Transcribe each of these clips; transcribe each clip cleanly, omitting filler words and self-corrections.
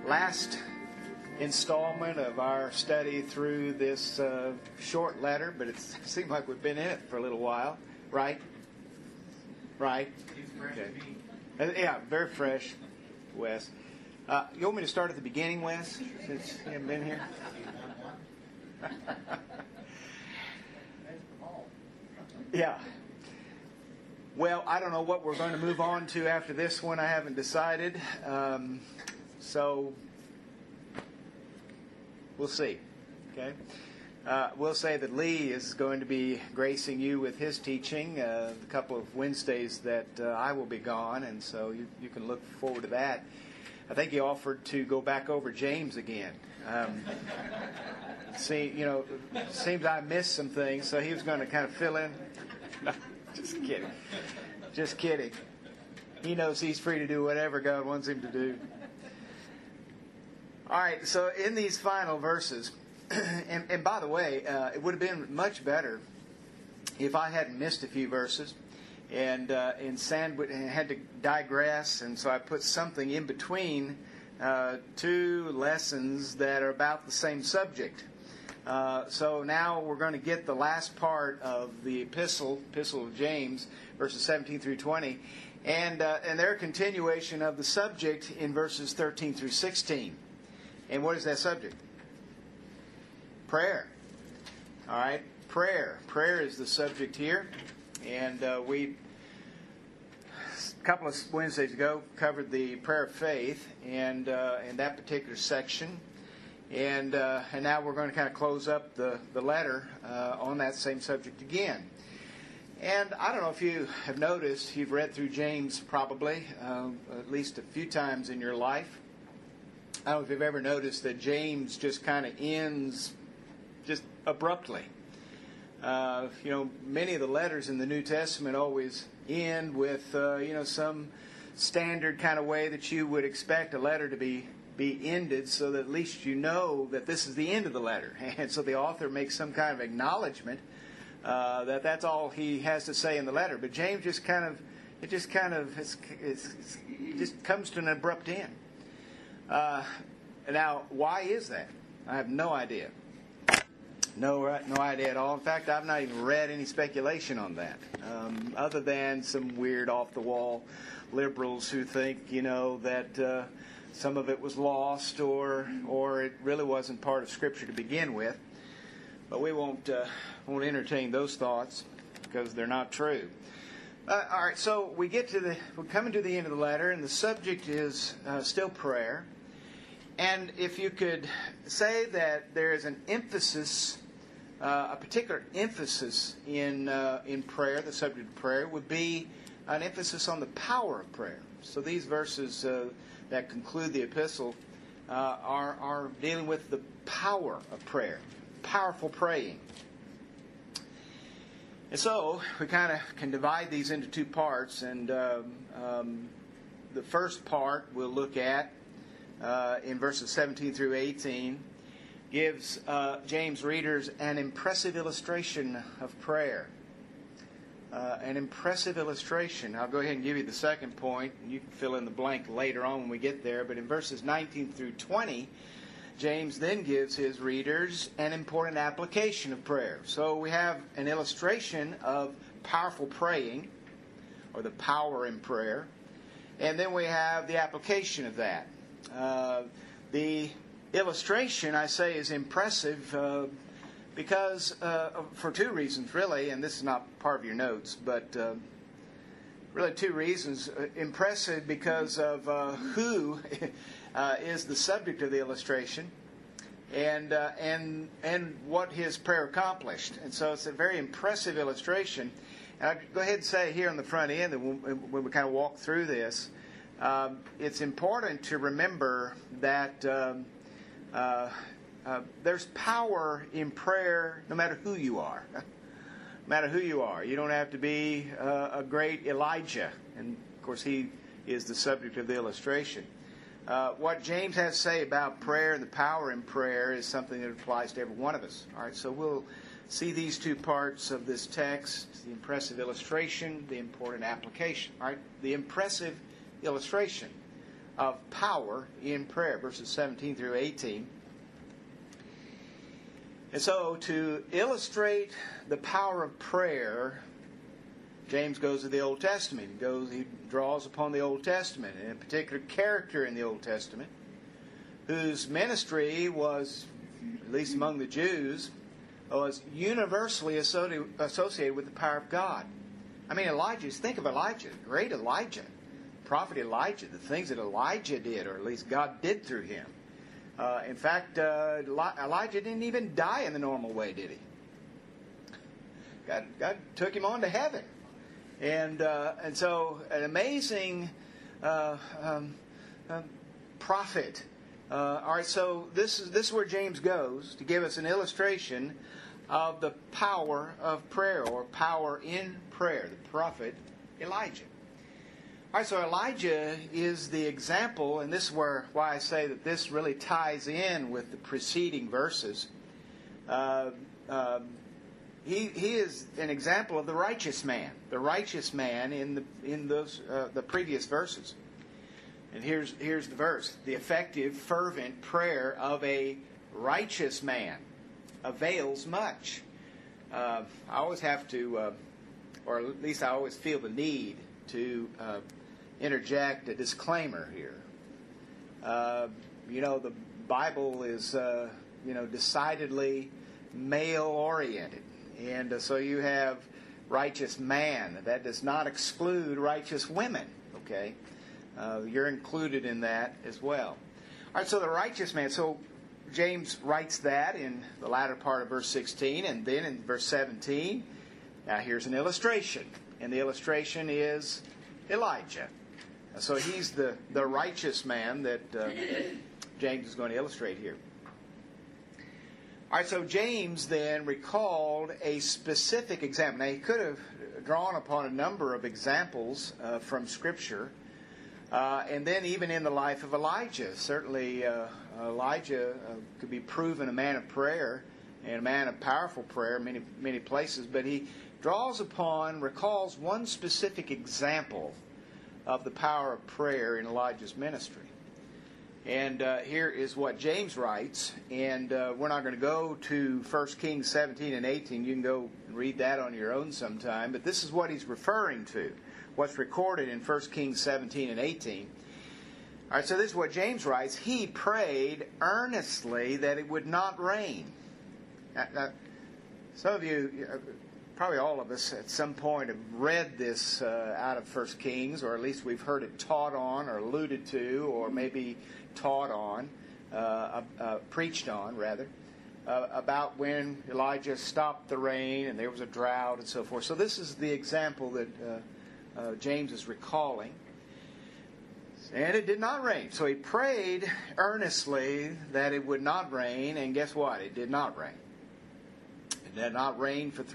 last installment of our study through this short letter, but it seems like we've been in it for a little while, right? Right? Okay. Yeah, very fresh, Wes. You want me to start at the beginning, Wes, since you haven't been here? Yeah. Well, I don't know what we're going to move on to after this one. I haven't decided. So we'll see. Okay. We'll say that Lee is going to be gracing you with his teaching a couple of Wednesdays that I will be gone, and so you can look forward to that. I think he offered to go back over James again. Seems I missed some things, so he was going to kind of fill in. No, just kidding. Just kidding. He knows he's free to do whatever God wants him to do. All right, so in these final verses, and by the way, it would have been much better if I hadn't missed a few verses and had to digress, and so I put something in between two lessons that are about the same subject. So now we're going to get the last part of the epistle of James, verses 17 through 20, and their continuation of the subject in verses 13 through 16. And what is that subject? Prayer. All right, prayer. Prayer is the subject here, and we a couple of Wednesdays ago covered the prayer of faith, and in that particular section. And now we're going to kind of close up the letter on that same subject again. And I don't know if you have noticed, you've read through James probably at least a few times in your life. I don't know if you've ever noticed that James just kind of ends just abruptly. Many of the letters in the New Testament always end with some standard kind of way that you would expect a letter to be ended, so that at least you know that this is the end of the letter. And so the author makes some kind of acknowledgement that that's all he has to say in the letter. But James just comes to an abrupt end. Now, why is that? I have no idea. No idea at all. In fact, I've not even read any speculation on that, other than some weird off-the-wall liberals who think, that some of it was lost or it really wasn't part of Scripture to begin with. But we won't entertain those thoughts because they're not true. All right, so we're coming to the end of the letter, and the subject is still prayer. And if you could say that there is an emphasis, a particular emphasis in prayer, the subject of prayer would be an emphasis on the power of prayer. So these verses that conclude the epistle are dealing with the power of prayer, powerful praying. And so we kind of can divide these into two parts, and the first part we'll look at in verses 17 through 18 gives James' readers an impressive illustration of prayer. An impressive illustration. I'll go ahead and give you the second point, and you can fill in the blank later on when we get there. But in verses 19 through 20, James then gives his readers an important application of prayer. So we have an illustration of powerful praying, or the power in prayer, and then we have the application of that. The illustration, I say, is impressive because for two reasons, really, and this is not part of your notes, but really two reasons. Impressive because of who is the subject of the illustration, and what his prayer accomplished. And so it's a very impressive illustration. And I'll go ahead and say here on the front end that when we kind of walk through this, it's important to remember that there's power in prayer no matter who you are. No matter who you are. You don't have to be a great Elijah. And, of course, he is the subject of the illustration. What James has to say about prayer and the power in prayer is something that applies to every one of us. All right, so we'll see these two parts of this text, the impressive illustration, the important application. All right, the impressive illustration. of power in prayer, verses 17 through 18. And so, to illustrate the power of prayer, James goes to the Old Testament. He draws upon the Old Testament, and a particular character in the Old Testament, whose ministry was, at least among the Jews, was universally associated with the power of God. I mean, Elijah, think of Elijah, great Elijah, prophet Elijah, the things that Elijah did, or at least God did through him. In fact, Elijah didn't even die in the normal way, did he? God took him on to heaven. And so an amazing prophet. All right, so this is where James goes to give us an illustration of the power of prayer, or power in prayer. The prophet Elijah. All right, so Elijah is the example, and this is why I say that this really ties in with the preceding verses. He is an example of the righteous man in those the previous verses. And here's the verse: the effective, fervent prayer of a righteous man avails much. I always have to, or at least I always feel the need to interject a disclaimer here. The Bible is decidedly male-oriented. And so you have righteous man. That does not exclude righteous women, okay? You're included in that as well. All right, so the righteous man. So James writes that in the latter part of verse 16, and then in verse 17, now here's an illustration. And the illustration is Elijah. So he's the righteous man that James is going to illustrate here. All right, so James then recalled a specific example. Now, he could have drawn upon a number of examples from Scripture, and then even in the life of Elijah. Certainly, Elijah could be proven a man of prayer and a man of powerful prayer in many places, but he recalls one specific example of the power of prayer in Elijah's ministry. And here is what James writes, and we're not going to go to 1 Kings 17 and 18. You can go and read that on your own sometime, but this is what he's referring to, what's recorded in 1 Kings 17 and 18. All right, so this is what James writes. He prayed earnestly that it would not rain. Now, some of you, probably all of us at some point have read this out of 1 Kings, or at least we've heard it taught on or alluded to, or maybe taught on, preached on, rather, about when Elijah stopped the rain and there was a drought and so forth. So this is the example that James is recalling. And it did not rain. So he prayed earnestly that it would not rain, and guess what? It did not rain. It did not rain for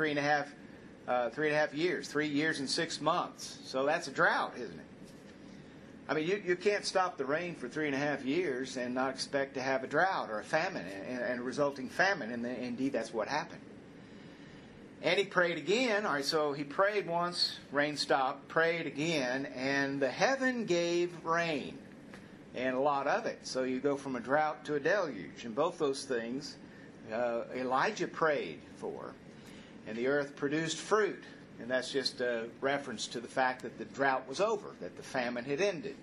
3.5 years, 3 years and 6 months. So that's a drought, isn't it? I mean, you can't stop the rain for 3.5 years and not expect to have a drought or a famine and a resulting famine. And indeed, that's what happened. And he prayed again. All right, so he prayed once, rain stopped, prayed again, and the heaven gave rain, and a lot of it. So you go from a drought to a deluge. And both those things Elijah prayed for. And the earth produced fruit. And that's just a reference to the fact that the drought was over, that the famine had ended.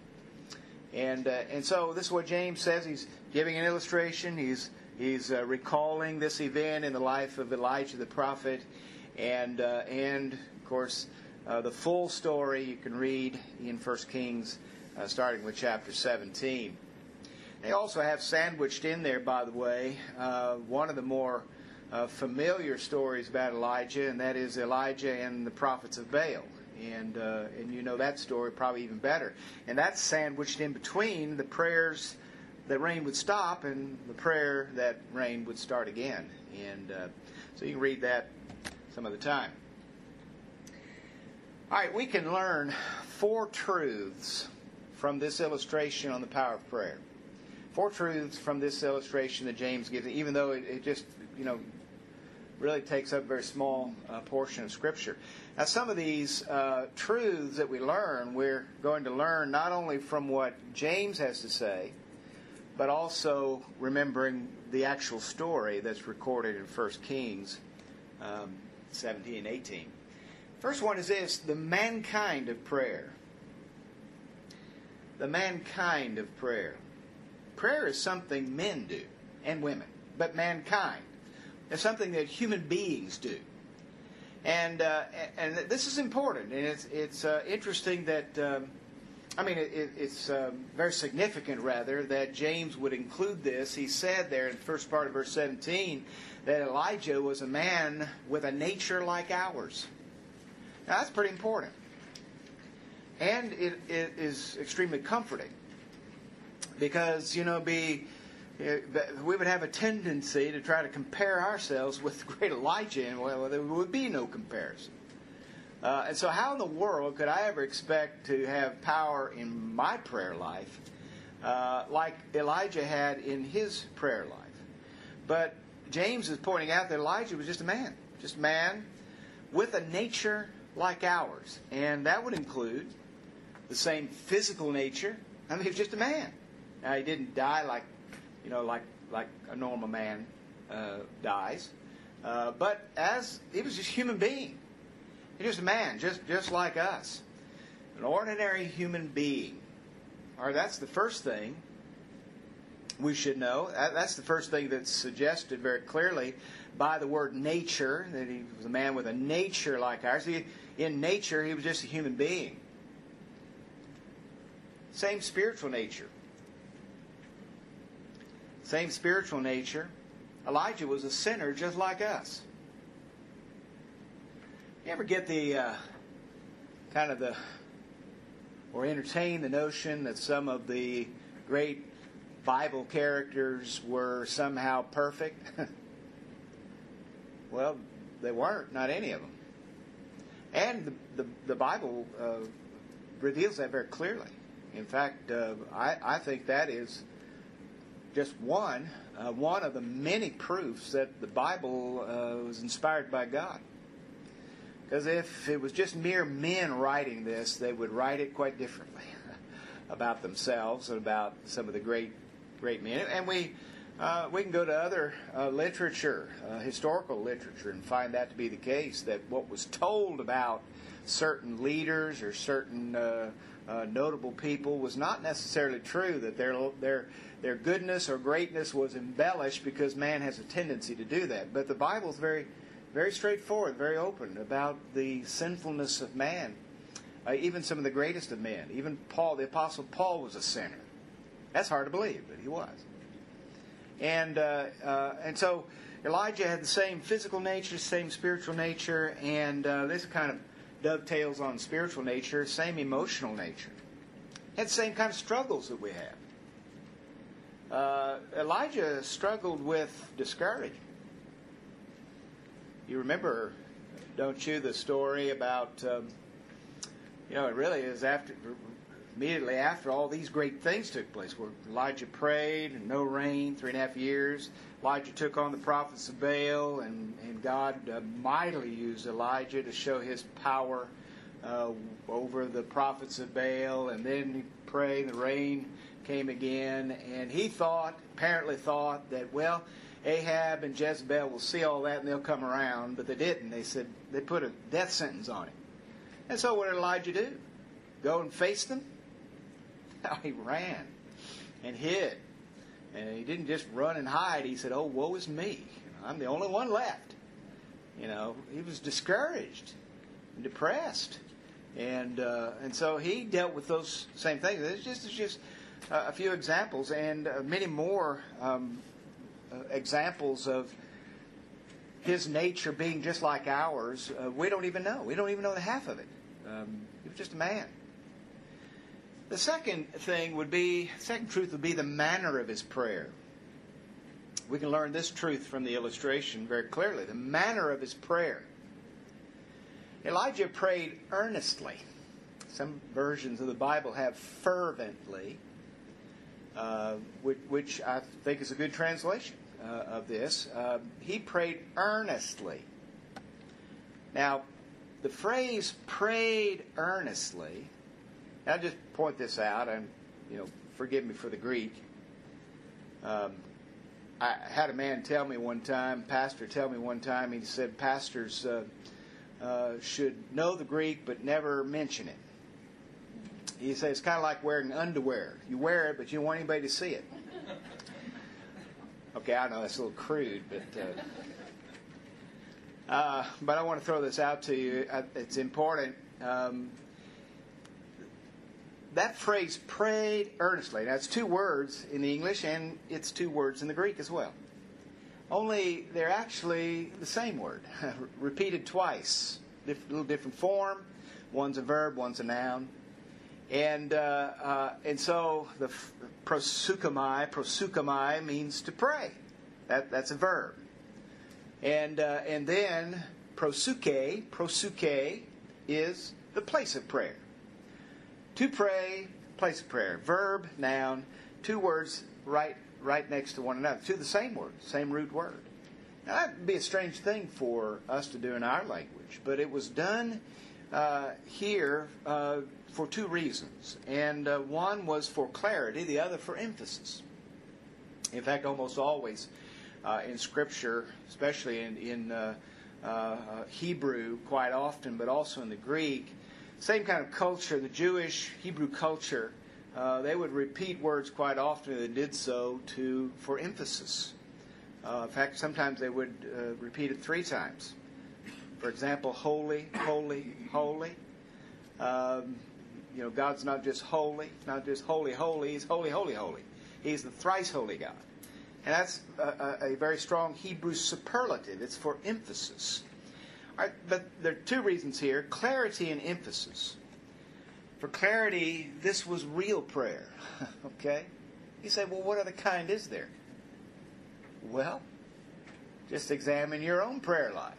And so this is what James says. He's giving an illustration. He's recalling this event in the life of Elijah the prophet. And of course, the full story you can read in 1 Kings, starting with chapter 17. They also have sandwiched in there, by the way, one of the more familiar stories about Elijah, and that is Elijah and the prophets of Baal. And you know that story probably even better. And that's sandwiched in between the prayers that rain would stop and the prayer that rain would start again. And so you can read that some other time. All right, we can learn 4 truths from this illustration on the power of prayer. 4 truths from this illustration that James gives, even though it just, really takes up a very small portion of Scripture. Now, some of these truths that we learn, we're going to learn not only from what James has to say, but also remembering the actual story that's recorded in 1 Kings 17 and 18. First one is this: the mankind of prayer. The mankind of prayer. Prayer is something men do, and women, but mankind is something that human beings do. And this is important, and it's interesting that, it's very significant, rather, that James would include this. He said there in the first part of verse 17 that Elijah was a man with a nature like ours. Now, that's pretty important. And it is extremely comforting because, we would have a tendency to try to compare ourselves with the great Elijah, and well, there would be no comparison. And so how in the world could I ever expect to have power in my prayer life like Elijah had in his prayer life? But James is pointing out that Elijah was just a man with a nature like ours. And that would include the same physical nature. He was just a man. Now, he didn't die like a normal man dies. But as he was just a human being. He was just a man, just like us. An ordinary human being. All right, that's the first thing we should know. That's the first thing that's suggested very clearly by the word nature, that he was a man with a nature like ours. In nature, he was just a human being. Same spiritual nature. Same spiritual nature. Elijah was a sinner just like us. You ever get or entertain the notion that some of the great Bible characters were somehow perfect? Well, they weren't, not any of them. And the Bible reveals that very clearly. In fact, I think that is just one of the many proofs that the Bible was inspired by God. Because if it was just mere men writing this, they would write it quite differently about themselves and about some of the great men. And we can go to other literature, historical literature, and find that to be the case, that what was told about certain leaders or certain notable people was not necessarily true, that their goodness or greatness was embellished, because man has a tendency to do that. But the Bible is very, very straightforward, very open about the sinfulness of man. Even some of the greatest of men. Even Paul, the Apostle Paul, was a sinner. That's hard to believe, but he was. And so Elijah had the same physical nature, same spiritual nature, and this kind of dovetails on spiritual nature, same emotional nature. Had the same kind of struggles that we have. Elijah struggled with discouragement. You remember, don't you, the story about, it really is immediately after all these great things took place, where Elijah prayed and no rain, 3.5 years. Elijah took on the prophets of Baal, and God mightily used Elijah to show his power over the prophets of Baal. And then he prayed, the rain came again, and he apparently thought that, well, Ahab and Jezebel will see all that and they'll come around, but they didn't. They put a death sentence on him. And so what did Elijah do? Go and face them? No, he ran and hid. And he didn't just run and hide. He said, "Oh, woe is me. I'm the only one left." He was discouraged and depressed. And so he dealt with those same things. It's just a few examples, and many more examples of his nature being just like ours. We don't even know. We don't even know the half of it. He was just a man. The second truth would be the manner of his prayer. We can learn this truth from the illustration very clearly. The manner of his prayer. Elijah prayed earnestly. Some versions of the Bible have fervently, which I think is a good translation. of this. He prayed earnestly. Now, the phrase "prayed earnestly," I'll just point this out, and forgive me for the Greek. I had a man tell me one time, pastor tell me one time, he said pastors should know the Greek but never mention it. He said it's kind of like wearing underwear. You wear it, but you don't want anybody to see it. Okay, I know that's a little crude, but I want to throw this out to you. It's important. That phrase, prayed earnestly, that's two words in the English, and it's two words in the Greek as well. Only they're actually the same word, repeated twice, a little different form. One's a verb, one's a noun. And so the proseuchomai means to pray. That's a verb. And then proseuche is the place of prayer. To pray, place of prayer. Verb, noun, two words right next to one another. Two the same word, same root word. Now that would be a strange thing for us to do in our language, but it was done here for two reasons. And one was for clarity, the other for emphasis. In fact, almost always in Scripture, especially in Hebrew quite often, but also in the Greek, same kind of culture, the Jewish Hebrew culture, they would repeat words quite often. They did so for emphasis. In fact, sometimes they would repeat it 3 times. For example, holy, holy, holy. God's not just holy, not just holy, holy. He's holy, holy, holy. He's the thrice holy God. And that's a very strong Hebrew superlative. It's for emphasis. All right, but there are 2 reasons here, clarity and emphasis. For clarity, this was real prayer. Okay? You say, well, what other kind is there? Well, just examine your own prayer life.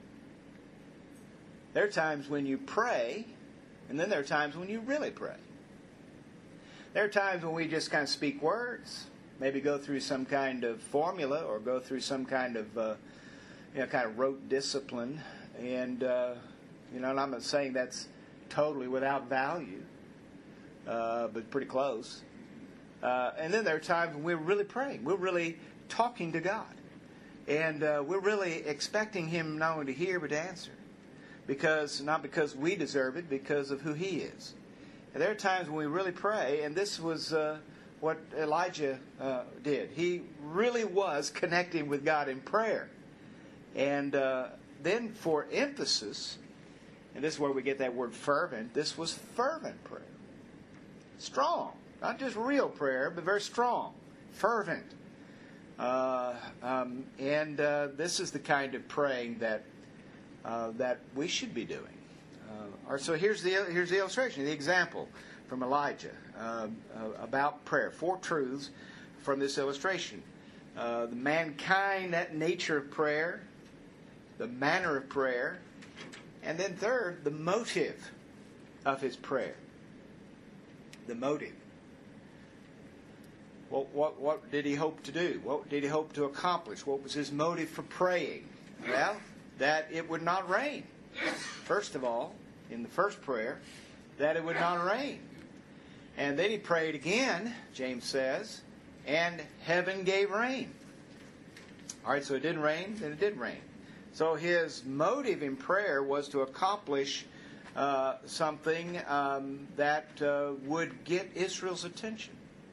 There are times when you pray, and then there are times when you really pray. There are times when we just kind of speak words, maybe go through some kind of formula or go through some kind of rote discipline. And and I'm not saying that's totally without value, but pretty close. And then there are times when we're really praying. We're really talking to God. And we're really expecting Him not only to hear, but to answer. Not because we deserve it, because of who He is. And there are times when we really pray, and this was what Elijah did. He really was connecting with God in prayer. And then for emphasis, and this is where we get that word fervent, this was fervent prayer. Strong. Not just real prayer, but very strong. Fervent. This is the kind of praying that we should be doing. All right, so here's the illustration, the example from Elijah about prayer. 4 truths from this illustration. The mankind, that nature of prayer, the manner of prayer, and then third, the motive of his prayer. The motive. What did he hope to do? What did he hope to accomplish? What was his motive for praying? Well, that it would not rain. First of all, in the first prayer, that it would not rain. And then he prayed again, James says, and heaven gave rain. All right, so it didn't rain, then it did rain. So his motive in prayer was to accomplish something that would get Israel's attention.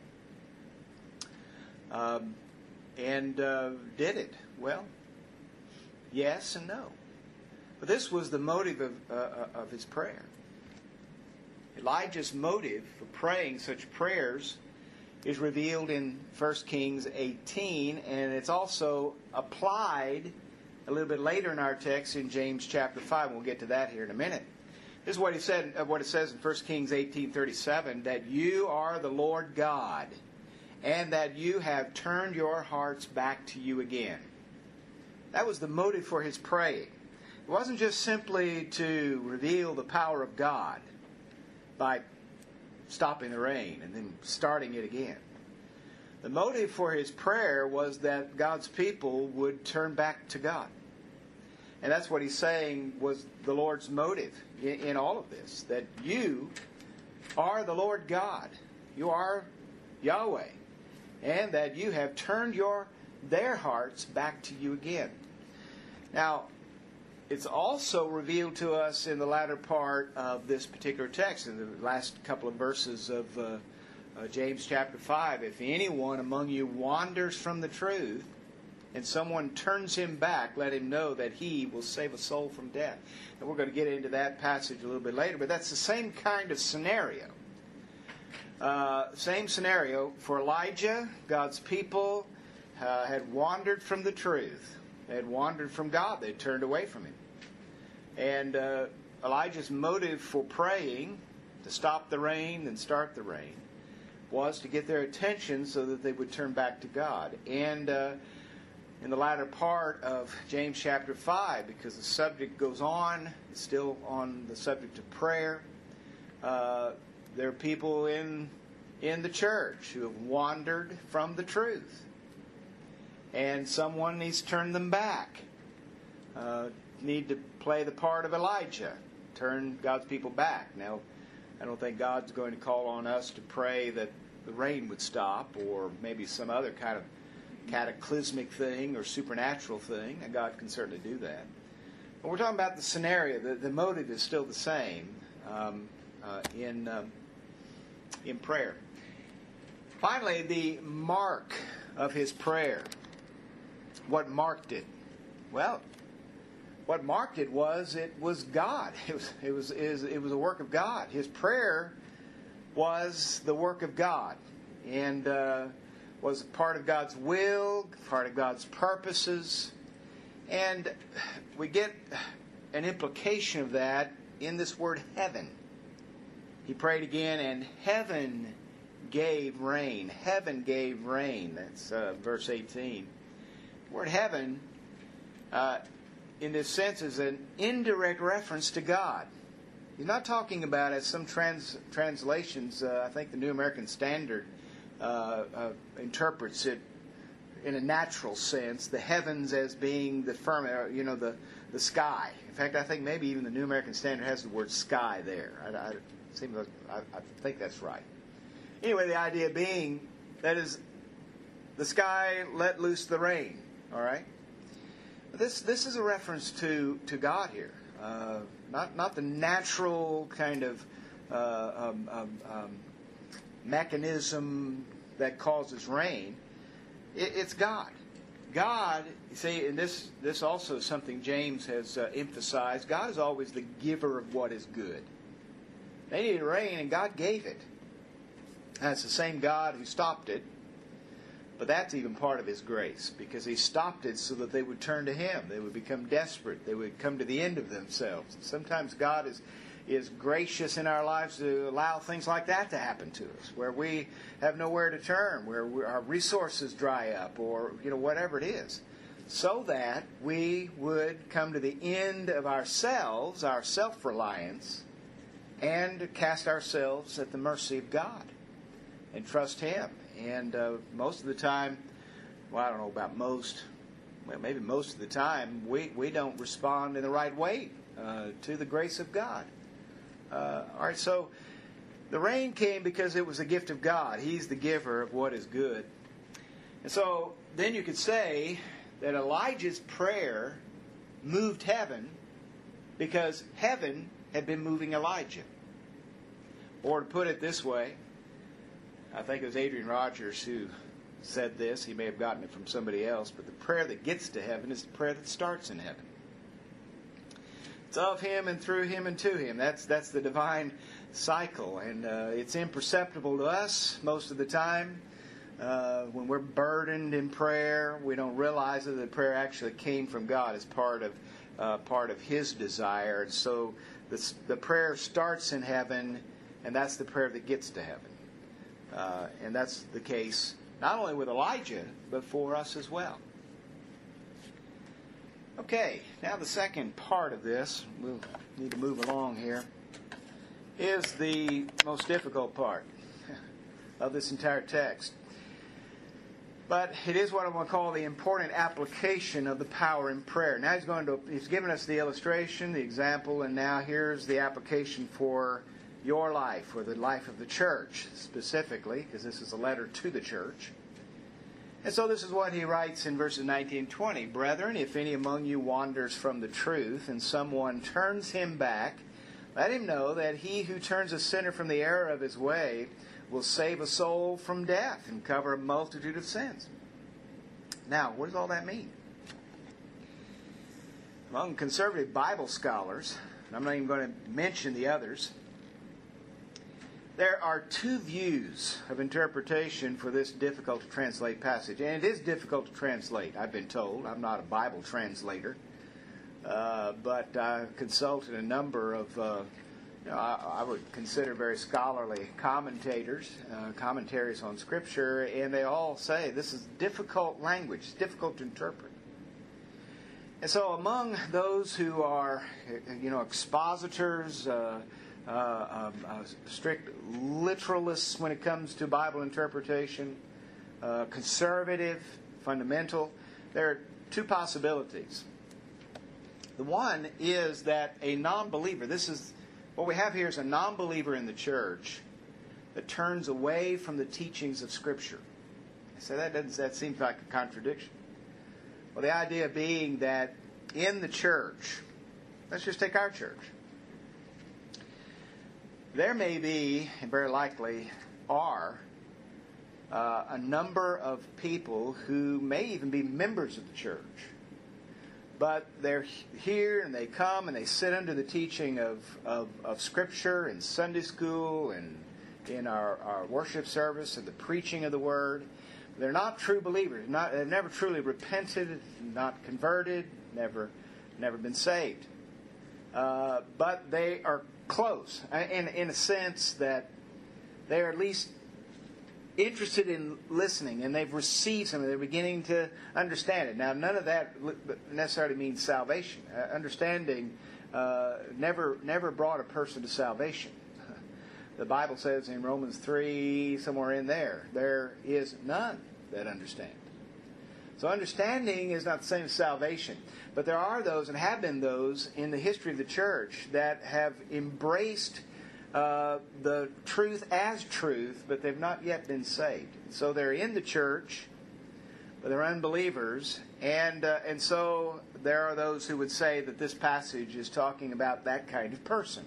Did it? Well, yes and no. But this was the motive of his prayer. Elijah's motive for praying such prayers is revealed in 1 Kings 18, and it's also applied a little bit later in our text in James chapter 5. We'll get to that here in a minute. This is what he said. What it says in 1 Kings 18:37, that you are the Lord God, and that you have turned your hearts back to you again. That was the motive for his praying. It wasn't just simply to reveal the power of God by stopping the rain and then starting it again. The motive for his prayer was that God's people would turn back to God. And that's what he's saying was the Lord's motive in all of this. That you are the Lord God. You are Yahweh. And that you have turned their hearts back to you again. Now, it's also revealed to us in the latter part of this particular text, in the last couple of verses of James chapter 5. If anyone among you wanders from the truth, and someone turns him back, let him know that he will save a soul from death. And we're going to get into that passage a little bit later, but that's the same kind of scenario. Same scenario for Elijah. God's people had wandered from the truth. They had wandered from God. They turned away from Him. And Elijah's motive for praying to stop the rain and start the rain was to get their attention so that they would turn back to God. And in the latter part of James chapter 5, because the subject goes on, it's still on the subject of prayer, there are people in the church who have wandered from the truth. And someone needs to turn them back. Need to play the part of Elijah, turn God's people back. Now, I don't think God's going to call on us to pray that the rain would stop, or maybe some other kind of cataclysmic thing or supernatural thing, and God can certainly do that. But we're talking about the scenario. The motive is still the same in prayer. Finally, the mark of his prayer. What marked it? Well, what marked it was God. It was a work of God. His prayer was the work of God, and was part of God's will, part of God's purposes. And we get an implication of that in this word heaven. He prayed again, and heaven gave rain. Heaven gave rain. That's verse 18. The word heaven, in this sense, is an indirect reference to God. He's not talking about, as some translations, I think the New American Standard interprets it in a natural sense, the heavens as being the firmament, the sky. In fact, I think maybe even the New American Standard has the word sky there. I think that's right. Anyway, the idea being, that is, the sky let loose the rain. All right? This is a reference to God here. Not the natural kind of mechanism that causes rain. It's God. God, you see, and this also is something James has emphasized. God is always the giver of what is good. They needed rain, and God gave it. And it's the same God who stopped it. But that's even part of His grace, because He stopped it so that they would turn to Him. They would become desperate. They would come to the end of themselves. Sometimes God is gracious in our lives to allow things like that to happen to us, where we have nowhere to turn, where our resources dry up, or whatever it is, so that we would come to the end of ourselves, our self-reliance, and cast ourselves at the mercy of God and trust Him. And most of the time, well, I don't know about most, well, maybe most of the time, we don't respond in the right way to the grace of God. All right, so the rain came because it was a gift of God. He's the giver of what is good. And so then you could say that Elijah's prayer moved heaven because heaven had been moving Elijah. Or to put it this way, I think it was Adrian Rogers who said this. He may have gotten it from somebody else, but the prayer that gets to heaven is the prayer that starts in heaven. It's of Him and through Him and to Him. That's the divine cycle, and it's imperceptible to us most of the time. When we're burdened in prayer, we don't realize that the prayer actually came from God as part of His desire. And so the prayer starts in heaven, and that's the prayer that gets to heaven. And that's the case not only with Elijah, but for us as well. Okay, now the second part of this, we'll need to move along here, is the most difficult part of this entire text. But it is what I'm going to call the important application of the power in prayer. Now he's given us the illustration, the example, and now here's the application for your life, or the life of the church specifically, because this is a letter to the church. And so this is what he writes in verses 19 and 20. Brethren, if any among you wanders from the truth, and someone turns him back, let him know that he who turns a sinner from the error of his way will save a soul from death and cover a multitude of sins. Now, what does all that mean? Among conservative Bible scholars, and I'm not even going to mention the others, there are two views of interpretation for this difficult to translate passage. And it is difficult to translate, I've been told. I'm not a Bible translator. But I've consulted a number of, I would consider very scholarly commentators, commentaries on Scripture, and they all say this is difficult language, it's difficult to interpret. And so among those who are, expositors, strict literalists when it comes to Bible interpretation, conservative, fundamental, there are two possibilities. The one is that a non-believer, what we have here is a non-believer in the church that turns away from the teachings of Scripture. So that seems like a contradiction. Well, the idea being that in the church, let's just take our church, there may be, and very likely are, a number of people who may even be members of the church. But they're here and they come and they sit under the teaching of Scripture in Sunday school and in our worship service and the preaching of the Word. They're not true believers. They've never truly repented, not converted, never been saved. But they are close in a sense that they are at least interested in listening, and they've received something. They're beginning to understand it. Now, none of that necessarily means salvation. Understanding never brought a person to salvation. The Bible says in Romans 3, somewhere in there is none that understand. So understanding is not the same as salvation. But there are those, and have been those, in the history of the church that have embraced the truth as truth, but they've not yet been saved. So they're in the church, but they're unbelievers, and so there are those who would say that this passage is talking about that kind of person.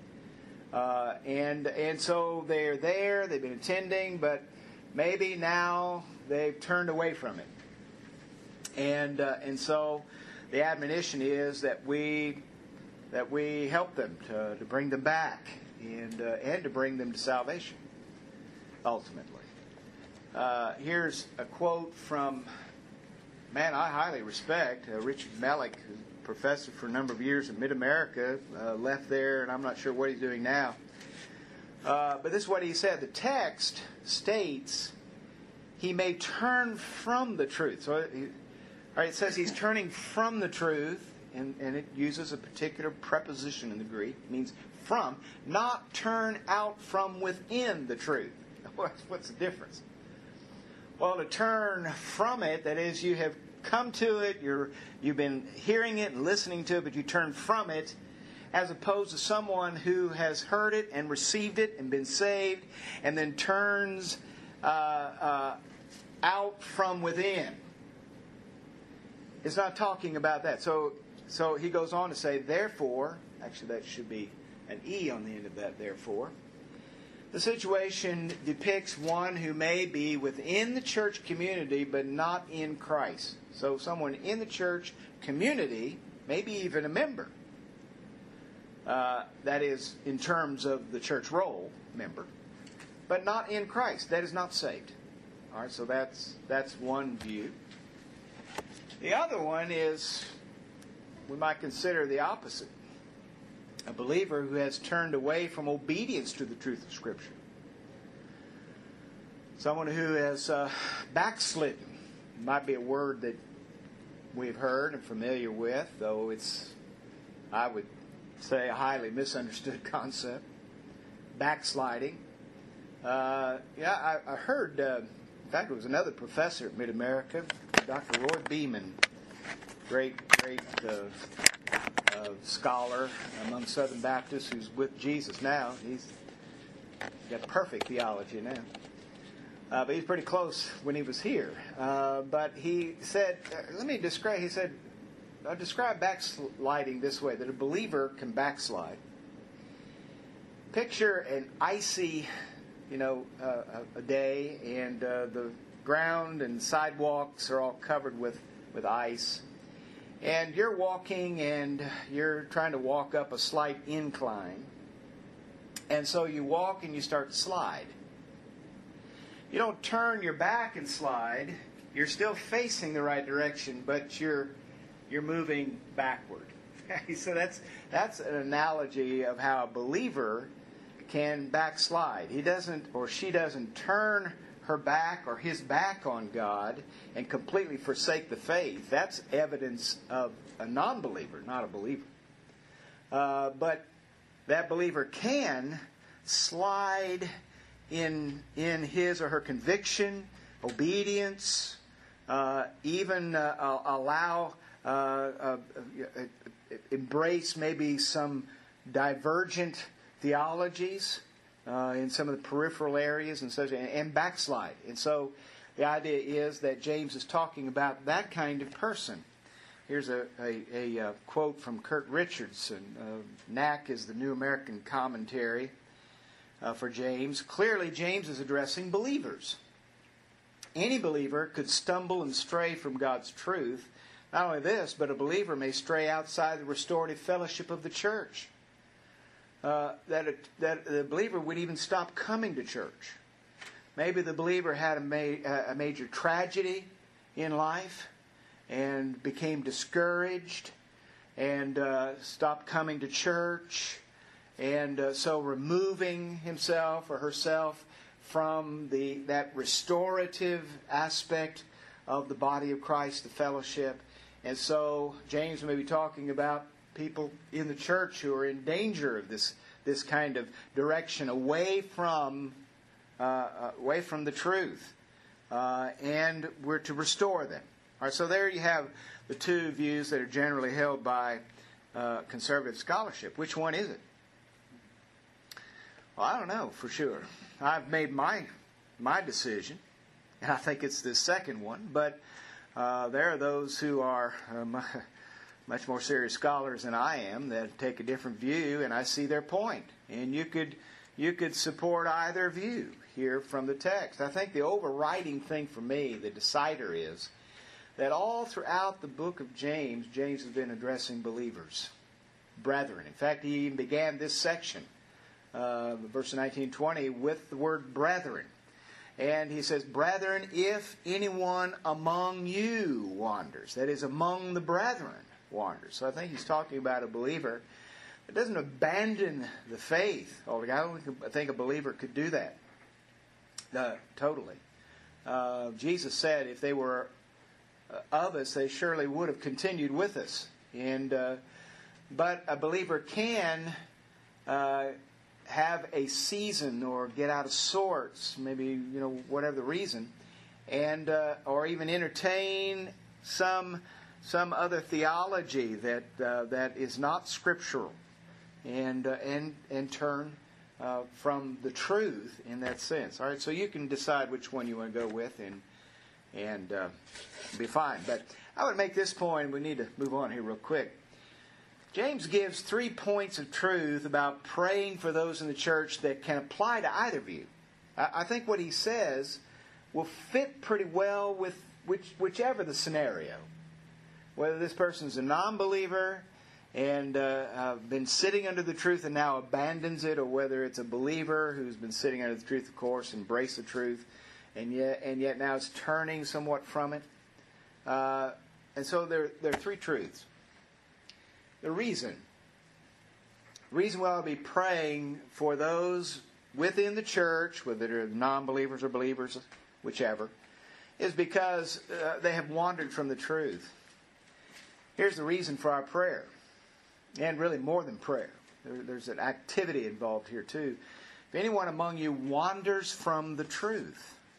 And so they're there, they've been attending, but maybe now they've turned away from it. And so the admonition is that we help them to bring them back and to bring them to salvation, ultimately. Here's a quote from a man I highly respect, Richard Mellick, who's a professor for a number of years at Mid-America, left there, and I'm not sure what he's doing now. But this is what he said. The text states he may turn from the truth. So it says he's turning from the truth, and it uses a particular preposition in the Greek. It means from, not turn out from within the truth. What's the difference? Well, to turn from it, that is, you have come to it, you've been hearing it and listening to it, but you turn from it, as opposed to someone who has heard it and received it and been saved, and then turns out from within. It's not talking about that. So he goes on to say, therefore, actually that should be an E on the end of that, therefore. The situation depicts one who may be within the church community but not in Christ. So someone in the church community, maybe even a member. That is, in terms of the church roll, member. But not in Christ. That is not saved. All right, so that's one view. The other one is, we might consider the opposite. A believer who has turned away from obedience to the truth of Scripture. Someone who has backslidden. Might be a word that we've heard and familiar with, though it's, I would say, a highly misunderstood concept. Backsliding. I heard In fact, it was another professor at Mid-America, Dr. Roy Beeman, great scholar among Southern Baptists who's with Jesus now. He's got perfect theology now. But he's pretty close when he was here. But he said, I'll describe backsliding this way, that a believer can backslide. Picture an icy, a day, and the ground and sidewalks are all covered with ice. And you're walking, and you're trying to walk up a slight incline. And so you walk and you start to slide. You don't turn your back and slide. You're still facing the right direction, but you're moving backward. So that's an analogy of how a believer can backslide. He doesn't, or she doesn't, turn her back or his back on God and completely forsake the faith. That's evidence of a non-believer, not a believer. But that believer can slide in his or her conviction, obedience, even embrace maybe some divergent theologies in some of the peripheral areas and such, and backslide. And so the idea is that James is talking about that kind of person. Here's a quote from Kurt Richardson. NAC is the New American Commentary for James. Clearly, James is addressing believers. Any believer could stumble and stray from God's truth. Not only this, but a believer may stray outside the restorative fellowship of the church. That the believer would even stop coming to church. Maybe the believer had a major tragedy in life and became discouraged and stopped coming to church, and so removing himself or herself from that restorative aspect of the body of Christ, the fellowship. And so James may be talking about people in the church who are in danger of this kind of direction away from the truth, and we're to restore them. All right, so there you have the two views that are generally held by conservative scholarship. Which one is it? Well, I don't know for sure. I've made my decision, and I think it's the second one. But there are those who are much more serious scholars than I am that take a different view, and I see their point. And you could support either view here from the text. I think the overriding thing for me, the decider, is that all throughout the book of James has been addressing believers, brethren. In fact, he even began this section, verse 19-20, with the word brethren. And he says, brethren, if anyone among you wanders, that is, among the brethren wanders. So I think he's talking about a believer that doesn't abandon the faith. I don't think a believer could do that. Totally. Jesus said if they were of us, they surely would have continued with us. But a believer can have a season or get out of sorts, maybe whatever the reason, and or even entertain some other theology that is not scriptural, and turn from the truth in that sense. All right, so you can decide which one you want to go with, and be fine. But I would make this point. We need to move on here real quick. James gives 3 points of truth about praying for those in the church that can apply to either view. I think what he says will fit pretty well with whichever the scenario. Whether this person's a non-believer and been sitting under the truth and now abandons it, or whether it's a believer who's been sitting under the truth, of course, embraced the truth, and yet now is turning somewhat from it. And so there are 3 truths. The reason we ought to be praying for those within the church, whether they're non-believers or believers, whichever, is because they have wandered from the truth. Here's the reason for our prayer, and really more than prayer. There's an activity involved here too. If anyone among you wanders from the truth,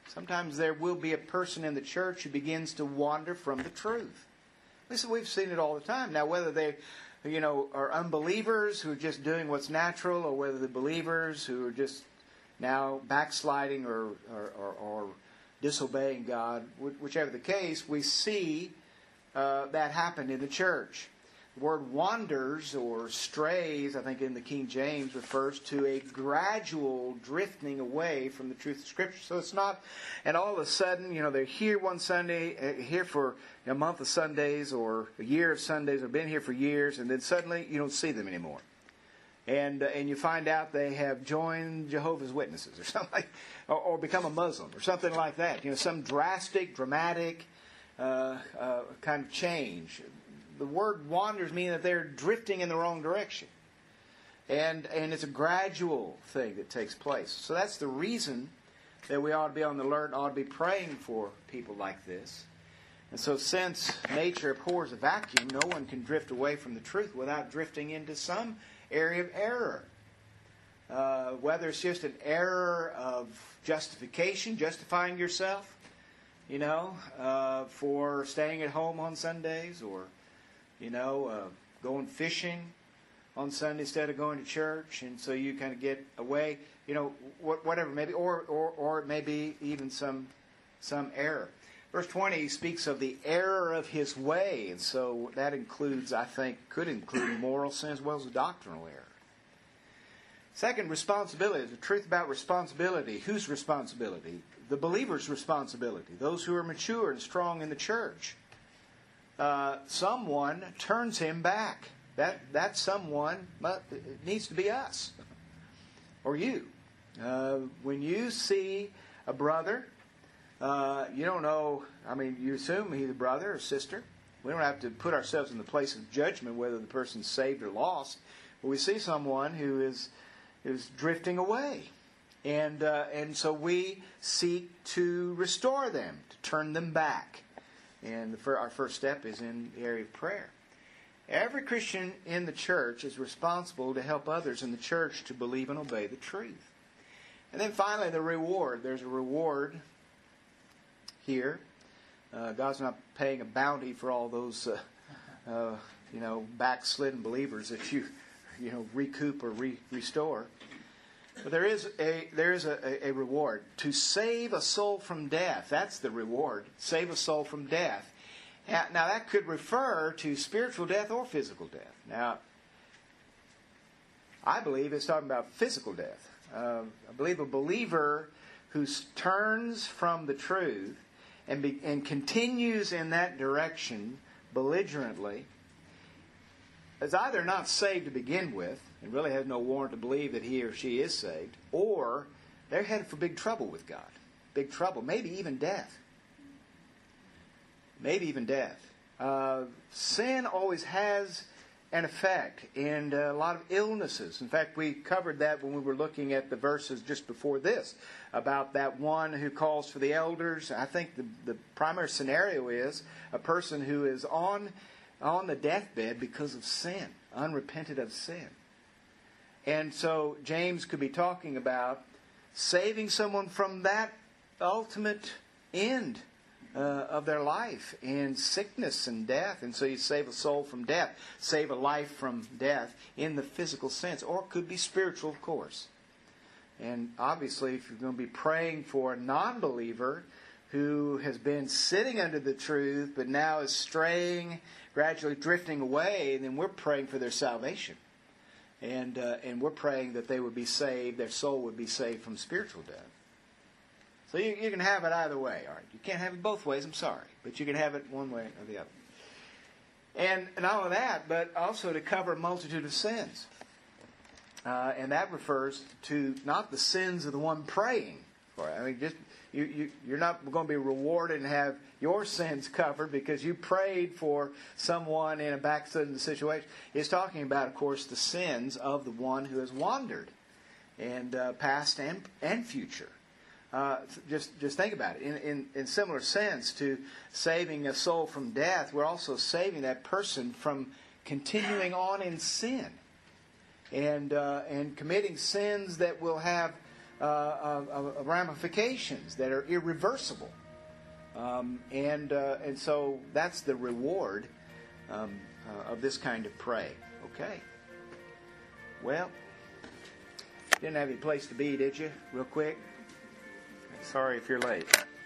Sometimes there will be a person in the church who begins to wander from the truth. Listen, we've seen it all the time. Now, whether they, are unbelievers who are just doing what's natural, or whether they're believers who are just now backsliding or disobeying God, whichever the case, we see that happen in the church. The word wanders or strays, I think in the King James, refers to a gradual drifting away from the truth of Scripture. So it's not, and all of a sudden, they're here one Sunday, here for a month of Sundays or a year of Sundays, or been here for years, and then suddenly you don't see them anymore. And you find out they have joined Jehovah's Witnesses or something, or become a Muslim or something like that. Some drastic, dramatic kind of change. The word wanders means that they're drifting in the wrong direction. And it's a gradual thing that takes place. So that's the reason that we ought to be on the alert, ought to be praying for people like this. And so since nature abhors a vacuum, no one can drift away from the truth without drifting into some area of error. Whether it's just an error of justification, justifying yourself, for staying at home on Sundays, or going fishing on Sunday instead of going to church, and so you kind of get away, whatever, maybe, or it may be even some error. Verse 20 speaks of the error of his way, and so that includes, I think, could include moral sin as well as a doctrinal error. Second, responsibility. The truth about responsibility. Whose responsibility? The believer's responsibility. Those who are mature and strong in the church. Someone turns him back. That someone needs to be us or you. When you see a brother, you don't know. You assume he's a brother or sister. We don't have to put ourselves in the place of judgment whether the person's saved or lost. But we see someone who is drifting away, and so we seek to restore them, to turn them back. And our first step is in the area of prayer. Every Christian in the church is responsible to help others in the church to believe and obey the truth. And then finally, the reward. There's a reward here. God's not paying a bounty for all those, backslidden believers that you recoup or restore. But there is a reward. To save a soul from death. That's the reward. Save a soul from death. Now that could refer to spiritual death or physical death. Now, I believe it's talking about physical death. I believe a believer who turns from the truth and continues in that direction belligerently is either not saved to begin with, and really has no warrant to believe that he or she is saved, or they're headed for big trouble with God. Big trouble. Maybe even death. Sin always has an effect, and a lot of illnesses. In fact, we covered that when we were looking at the verses just before this, about that one who calls for the elders. I think the primary scenario is a person who is on the deathbed because of sin, unrepented of sin. And so James could be talking about saving someone from that ultimate end of their life and sickness and death. And so you save a soul from death, save a life from death in the physical sense, or it could be spiritual, of course. And obviously, if you're going to be praying for a non-believer who has been sitting under the truth but now is straying, gradually drifting away, then we're praying for their salvation. And we're praying that they would be saved, their soul would be saved from spiritual death. So you can have it either way. All right, you can't have it both ways, I'm sorry. But you can have it one way or the other. And not only that, but also to cover a multitude of sins. And that refers to not the sins of the one praying for it. You're not going to be rewarded and have your sins covered because you prayed for someone in a backslidden situation. It's talking about, of course, the sins of the one who has wandered, and past and future. Just think about it. In similar sense to saving a soul from death, we're also saving that person from continuing on in sin and committing sins that will have ramifications that are irreversible. And so that's the reward of this kind of pray. Okay. Well, didn't have any place to be, did you? Real quick. Sorry if you're late.